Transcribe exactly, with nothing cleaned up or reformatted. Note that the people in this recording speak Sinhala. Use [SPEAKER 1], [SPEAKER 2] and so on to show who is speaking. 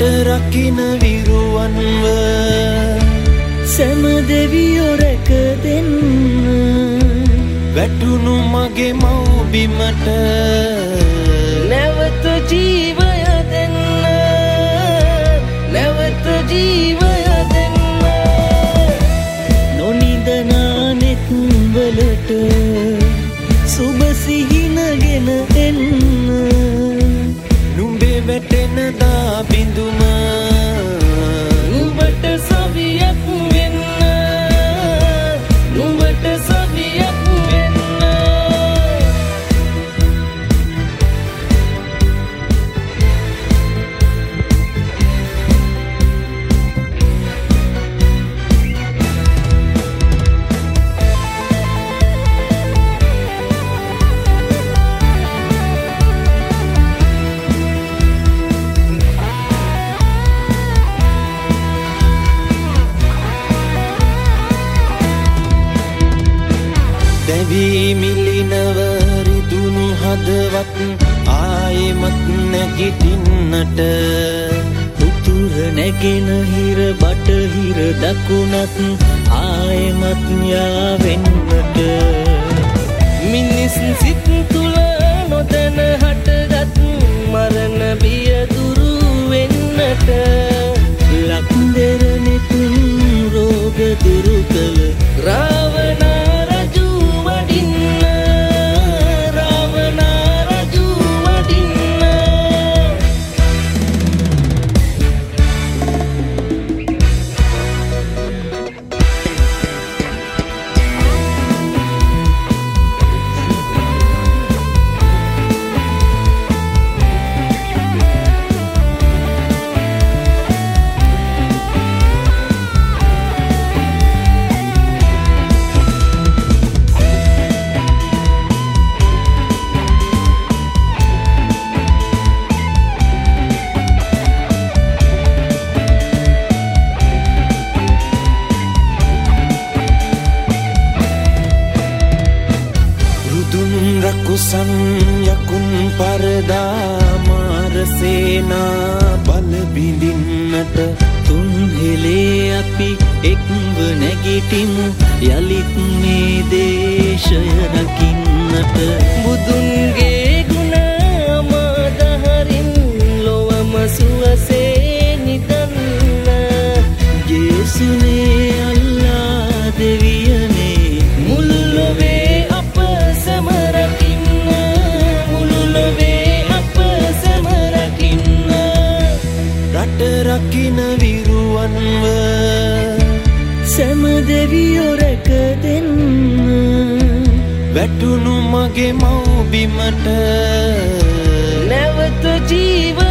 [SPEAKER 1] රකින විරුවන්ව
[SPEAKER 2] සෑම දෙවියෝ රැක දෙන්න
[SPEAKER 1] වැටුණු මගේ මව්බිමට
[SPEAKER 2] නැවත ජීවය දෙන්න නැවත ජීවය දෙන්න නොනිදනා නෙත් වලට සුබ සිහිනගෙන එන්න
[SPEAKER 1] නුඹේ වැටෙන දා බිඳුම
[SPEAKER 2] නුඹට සවියක් වෙන්න නුඹට සවියක් වෙන්න
[SPEAKER 1] දැවී මිලිනව රිදුණු හදවත් ආයෙමත් නැගිටින්නට
[SPEAKER 2] උතුර නැගෙන හිර බටහිර දකුණත් ආයෙමත් යාවෙන්නට මිනිස් සිත් තුළ නොදැන හටගත් මරණ බිය දුරු වෙන්නට ලක්දෙරනෙතුන් රෝග දුරු කළ රාවණා
[SPEAKER 1] රකුසන් යකුන් පරදා මාර සේනා බල බිඳින්නට
[SPEAKER 2] තුන් හෙලේ අපි එක්ව නැගිටිමු යලිත් මේ දේශය රකින්නට බුදුන්ගේ ගුණ අමදහරින් ලොවම සුවසේ නිදන්න ජේසුනේ අල්ලා දෙවියනේ මුළු ලොවේ
[SPEAKER 1] රකින විරුවන්ව
[SPEAKER 2] සෑම දෙවියෝ රැක දෙන්න
[SPEAKER 1] වැටුණු මගේ මව්බිමට
[SPEAKER 2] නැවත ජීව